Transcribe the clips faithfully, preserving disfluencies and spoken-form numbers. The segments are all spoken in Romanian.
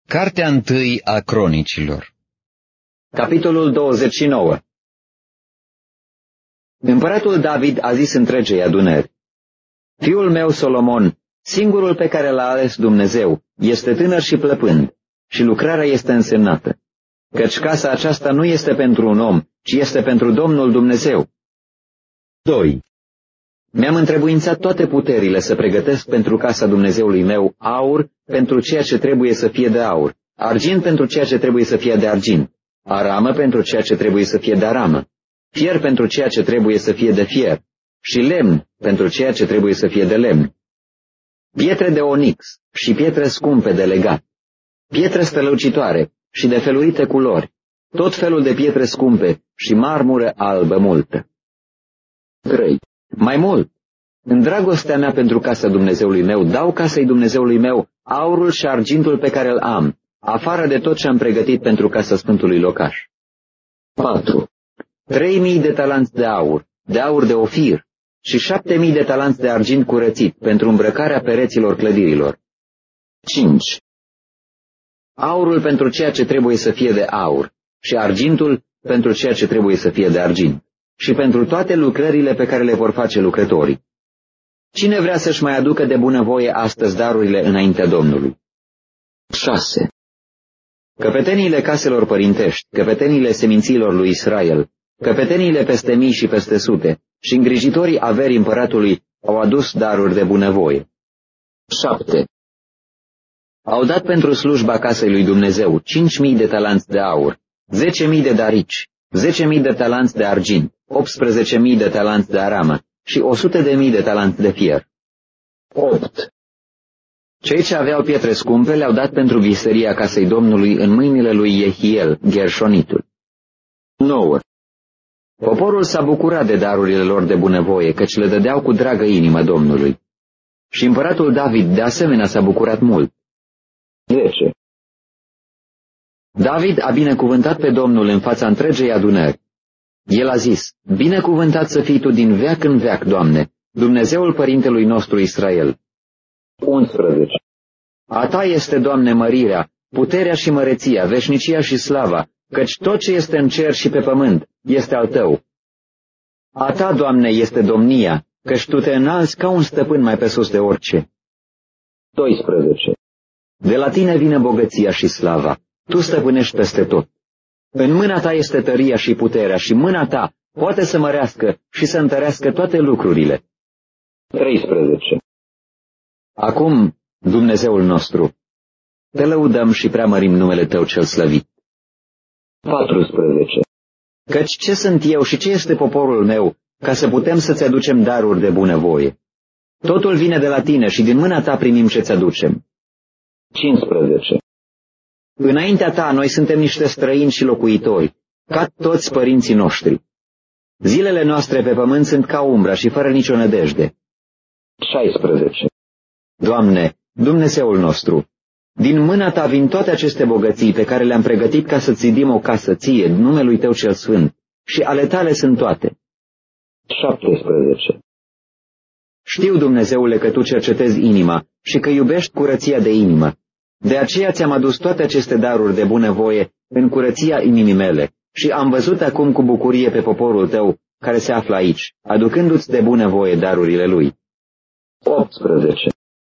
Cartea întâi a Cronicilor. Capitolul douăzeci și nouă. Împăratul David a zis întregei adunări: Fiul meu Solomon, singurul pe care l-a ales Dumnezeu, este tânăr și plăpând, și lucrarea este însemnată, căci casa aceasta nu este pentru un om, ci este pentru Domnul Dumnezeu. doi. Mi-am întrebuințat toate puterile să pregătesc pentru casa Dumnezeului meu aur pentru ceea ce trebuie să fie de aur, argint pentru ceea ce trebuie să fie de argint, aramă pentru ceea ce trebuie să fie de aramă, fier pentru ceea ce trebuie să fie de fier și lemn pentru ceea ce trebuie să fie de lemn, pietre de onix și pietre scumpe de legat, pietre strălucitoare și de felurite culori, tot felul de pietre scumpe și marmură albă multă. trei. Mai mult, în dragostea mea pentru casa Dumnezeului meu, dau casei Dumnezeului meu aurul și argintul pe care îl am, afară de tot ce am pregătit pentru casa Sfântului Locaș. patru. Trei mii de talanți de aur, de aur de ofir, și șapte mii de talanți de argint curățit pentru îmbrăcarea pereților clădirilor. cinci. Aurul pentru ceea ce trebuie să fie de aur și argintul pentru ceea ce trebuie să fie de argint și pentru toate lucrările pe care le vor face lucrătorii. Cine vrea să-și mai aducă de bunăvoie astăzi darurile înaintea Domnului? șase. Căpeteniile caselor părintești, căpeteniile seminților lui Israel, căpeteniile peste mii și peste sute și îngrijitorii averii împăratului au adus daruri de bunăvoie. șapte. Au dat pentru slujba casei lui Dumnezeu cinci mii de talanți de aur, zece mii de darici, zece mii de talanți de argint, optsprezece mii de talanți de aramă și o sută de mii de talanți de fier. opt. Cei ce aveau pietre scumpe le-au dat pentru viseria casei Domnului în mâinile lui Iehiel, Gershonitul. nouă. Poporul s-a bucurat de darurile lor de bunăvoie, căci le dădeau cu dragă inimă Domnului. Și împăratul David de asemenea s-a bucurat mult. zece. David a binecuvântat pe Domnul în fața întregei adunări. El a zis: Binecuvântat să fii tu din veac în veac, Doamne, Dumnezeul părintelui nostru Israel. unsprezece. A ta este, Doamne, mărirea, puterea și măreția, veșnicia și slava, căci tot ce este în cer și pe pământ este al tău. A ta, Doamne, este domnia, căci tu te înalți ca un stăpân mai pe sus de orice. doisprezece. De la tine vine bogăția și slava, tu stăpânești peste tot. În mâna ta este tăria și puterea și mâna ta poate să mărească și să întărească toate lucrurile. treisprezece. Acum, Dumnezeul nostru, te lăudăm și preamărim numele tău cel slăvit. paisprezece. Căci ce sunt eu și ce este poporul meu, ca să putem să-ți aducem daruri de bunăvoie? Totul vine de la tine și din mâna ta primim ce-ți aducem. cincisprezece. Înaintea ta noi suntem niște străini și locuitori, ca toți părinții noștri. Zilele noastre pe pământ sunt ca umbra și fără nicio nădejde. șaisprezece. Doamne, Dumnezeul nostru, din mâna ta vin toate aceste bogății pe care le-am pregătit ca să-ți zidim o casă ție, numelui tău cel sfânt, și ale tale sunt toate. șaptesprezece. Știu, Dumnezeule, că tu cercetezi inima și că iubești curăția de inimă. De aceea ți-am adus toate aceste daruri de bunăvoie în curăția inimii mele și am văzut acum cu bucurie pe poporul tău care se află aici, aducându-ți de bunăvoie darurile lui. optsprezece.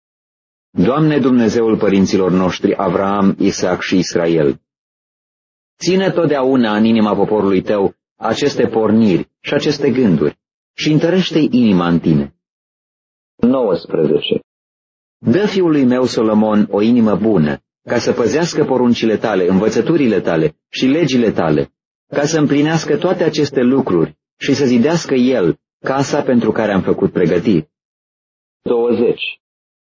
Doamne, Dumnezeul părinților noștri Avraam, Isaac și Israel, ține totdeauna în inima poporului tău aceste porniri și aceste gânduri și întărește-i inima în tine. nouăsprezece. Dă fiului meu Solomon o inimă bună, ca să păzească poruncile tale, învățăturile tale și legile tale, ca să împlinească toate aceste lucruri și să zidească el casa pentru care am făcut pregătiri. douăzeci.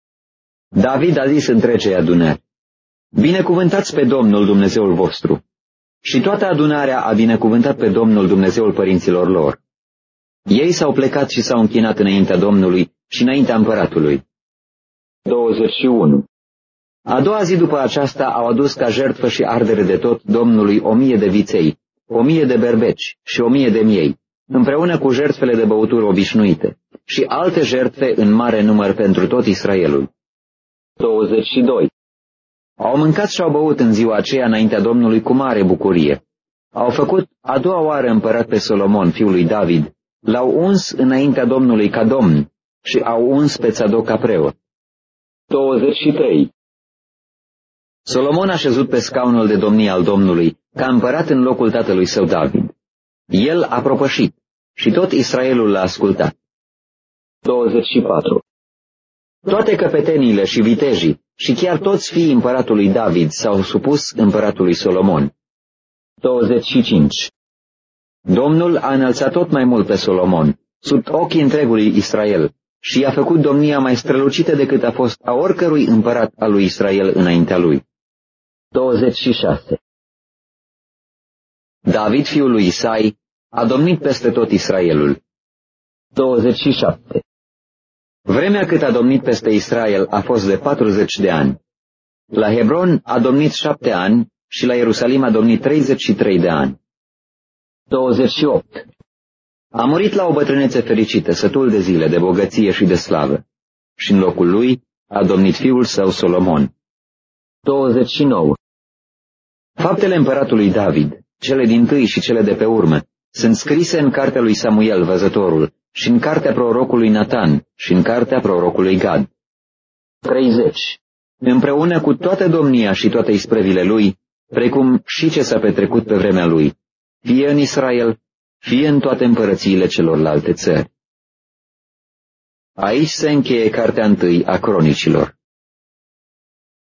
David a zis întregei adunări: Binecuvântați pe Domnul Dumnezeul vostru. Și toată adunarea a binecuvântat pe Domnul Dumnezeul părinților lor. Ei s-au plecat și s-au închinat înaintea Domnului și înaintea împăratului. douăzeci și unu. A doua zi după aceasta au adus ca jertfă și ardere de tot Domnului o mie de viței, o mie de berbeci și o mie de miei, împreună cu jertfele de băuturi obișnuite, și alte jertfe în mare număr pentru tot Israelul. douăzeci și doi. Au mâncat și au băut în ziua aceea înaintea Domnului cu mare bucurie. Au făcut a doua oară împărat pe Solomon, fiul lui David, l-au uns înaintea Domnului ca domn și au uns pe Țadoc ca preot. douăzeci și trei. Solomon a șezut pe scaunul de domnie al Domnului, ca împărat în locul tatălui său David. El a propășit și tot Israelul l-a ascultat. douăzeci și patru. Toate căpeteniile și vitejii și chiar toți fiii împăratului David s-au supus împăratului Solomon. douăzeci și cinci. Domnul a înălțat tot mai mult pe Solomon, sub ochii întregului Israel, și i-a făcut domnia mai strălucită decât a fost a oricărui împărat al lui Israel înaintea lui. douăzeci și șase. David, fiul lui Isai, a domnit peste tot Israelul. douăzeci și șapte. Vremea cât a domnit peste Israel a fost de patruzeci de ani. La Hebron a domnit șapte ani și la Ierusalim a domnit treizeci și trei de ani. douăzeci și opt. A murit la o bătrânețe fericită, sătul de zile, de bogăție și de slavă, și în locul lui a domnit fiul său Solomon. douăzeci și nouă. Faptele împăratului David, cele dintâi și cele de pe urmă, sunt scrise în cartea lui Samuel, văzătorul, și în cartea prorocului Natan, și în cartea prorocului Gad. treizeci. Împreună cu toată domnia și toate isprăvile lui, precum și ce s-a petrecut pe vremea lui, fie în Israel, fie în toate împărățiile celorlalte țări. Aici se încheie cartea întâi a Cronicilor.